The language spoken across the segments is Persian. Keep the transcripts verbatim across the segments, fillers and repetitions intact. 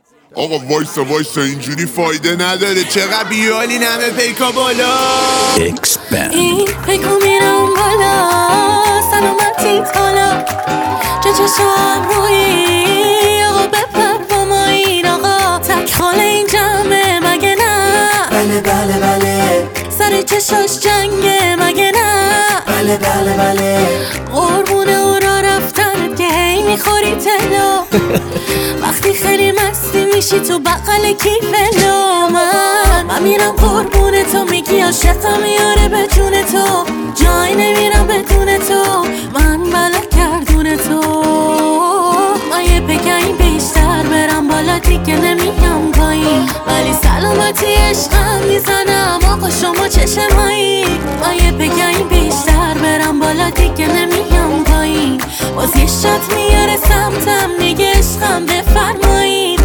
آقا وایسا وایسا اینجوری فایده نداره، چقدر بیالی نمه پیکا بالا. اکسپند این پیکا میرم بالا، سلامتی تالا جا چشم روی آقا بپر با ما این آقا تک خاله این جمعه مگه نه؟ بله بله بله سر چشاش جنگه مگه نه؟ بله بله بله قربونه او را رفتن که هی میخوری تلا وقتی خیلی مستی میشی تو بقل کیفلا. من من میرم قربونه تو، میگی عاشقم میاره به جون تو، جای نمیرم بدون تو، من بلا کردون تو. من یه بگم بیشتر برم بالا دیگه نمیام پایین، ولی سلامتی عشقم میزنم آقا شما چشمایی. من یه بگم بیشتر برم بالا دیگه نمیام پایین، باز یه شات میاره سمتم میگه عشقم بفرمایید.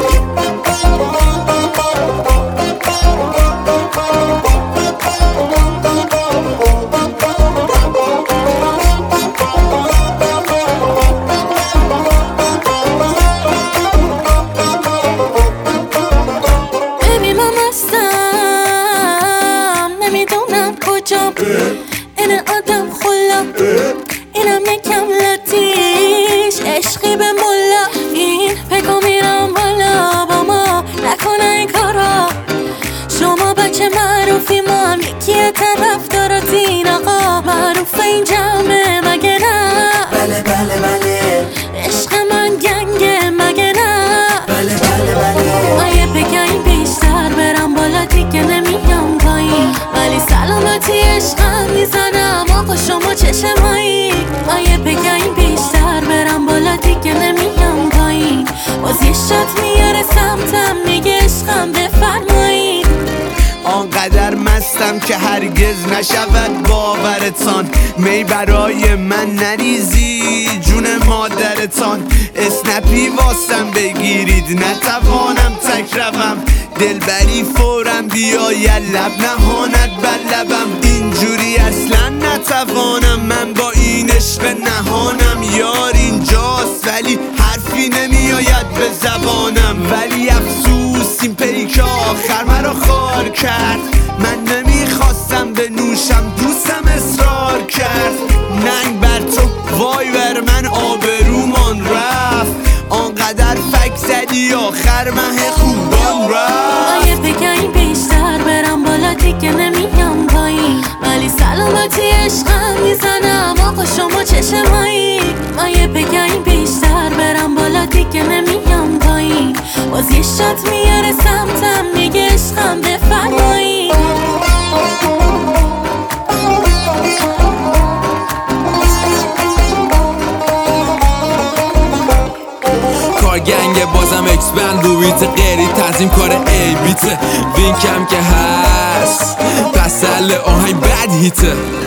این آدم خلا اینم یکم لاتیش عشقی به ملا. این پیکا میرم بالا با ما نکنه این کارا، شما بچه معروفی ما هم یکی طرف داراتین آقا معروف این جمعه مگه نه؟ بله بله بله عشق من گنگه مگه نه؟ بله بله بله من یه بگم بیشتر برم بالا دیگه نمیام پایین، ولی سلامتی عشقم میزنم آقا شما چشمایی. من یه بگم بیشتر برم بالا دیگه نمیام پایین، باز یه شات میاره سمتم میگه عشقم بفرمایید. آنقدر مستم که هرگز نشود باورتان، می برای من نریزی جون مادرتان، اسنپی واسم بگیرید نتوانم تک روم، دلبری فورم بیاید لب نهاند بر لبم، اینجوری اصلا نتوانم من با این عشق نهانم. یار اینجاست ولی حرفی نمیآید به زبانم، ولی افسوس این پیکا آخر مرا خار کرد، من نمیخواستم به نوشم دوستم اصرار کرد، ننگ بر تو وای بر من آبرومان رفت، آنقدر فک زدی آخر مه خوبان رفت. من یه بگم بیشتر برم بالا دیگه نمیام پایین، ولی سلامتی عشقم میزنم آقا شما چشمایی. من یه بگم بیشتر برم بالا دیگه نمیام پایین، باز یه شات میاره سمتم میگه عشقم بفرمایید. گنگ بازم اکسپند رو بیت غیری تنظیم کار ای بیته، وینکم که هست پسل آهنگ بد هیته.